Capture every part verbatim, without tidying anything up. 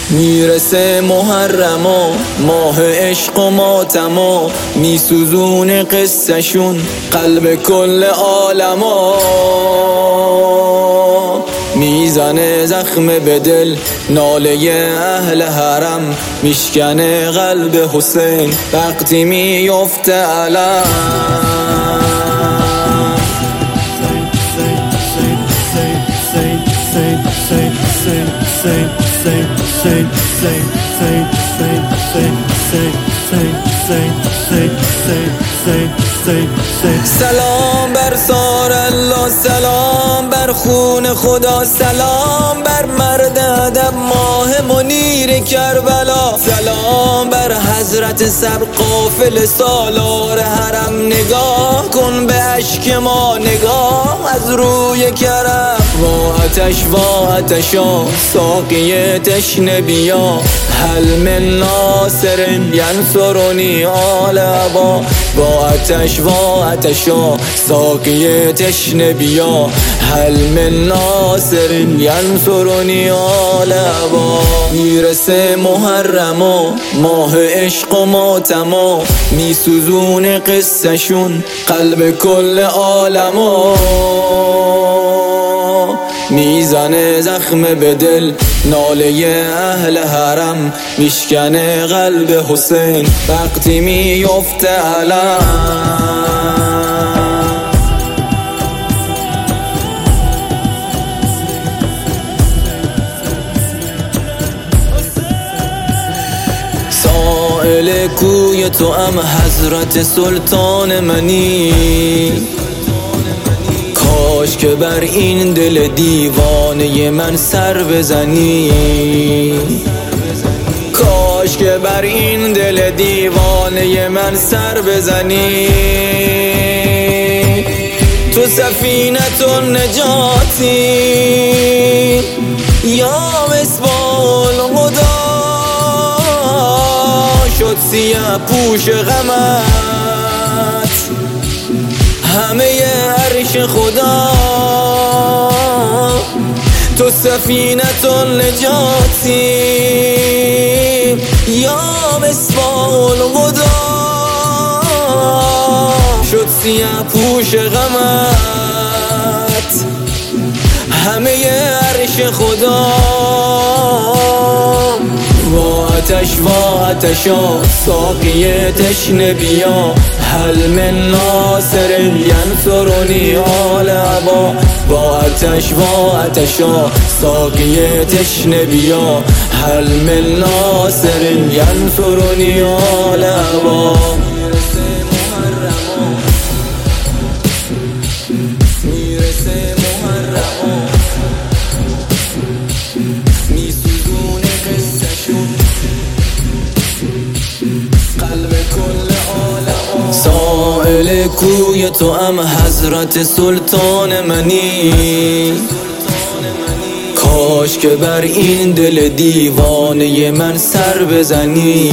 میرسه محرم و ماه عشق و ماتما، میسوزون قصهشون قلب کل عالما، میزنه زخم به دل ناله اهل حرم، میشکنه قلب حسین وقتی میفته علم. سلام بر سار الله، سلام بر خون خدا، سلام بر مرد ادب ماه منیر کربلا، سلام بر حضرت سر قافل سالار حرم، نگاه کن به اشک ما، نگاه از روی کرم. وا آتش وا آتشا ساقی تشنه بیا، هل من ناصر ینصرنی آل ابا. وا آتش وا آتشا ساقی تشنه بیا، هل من ناصر ینصرنی آل ابا. میرسه محرم و ماه عشق و ماتما، میسوزون قصهشون قلب کل عالما، میزنه زخم به دل ناله اهل حرم، میشکنه قلب حسین وقتی میفته علم. سائل کوی تو ام حضرت سلطان منی، کاش که بر این دل دیوانه من سر بزنی، کاش که بر این دل دیوانه من سر بزنی. تو سفینت نجاتی یا مصباح الهدی، شد سیاه پوش غمت همه عرش خدا. تو سفینت نجاتی یا مصباح الهدی، شد سیاه پوش غمت همه عرش خدا. وا آتش وا آتشا ساقی تشنه بیا، هل من ناصر ینصرنی آل ابا. وا آتش وا آتشا ساقی تشنه بیا، هل من ناصر ینصرنی آل ابا. میرسه محرم، میرسه محرم، میسوزون قصهشون قلب کل عالم. سائل کوی تو ام حضرت سلطان منی، کاش که بر این دل دیوانه من سر بزنی،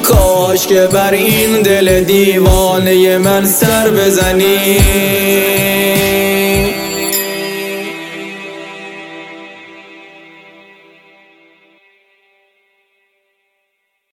کاش که بر این دل دیوانه من سر بزنی.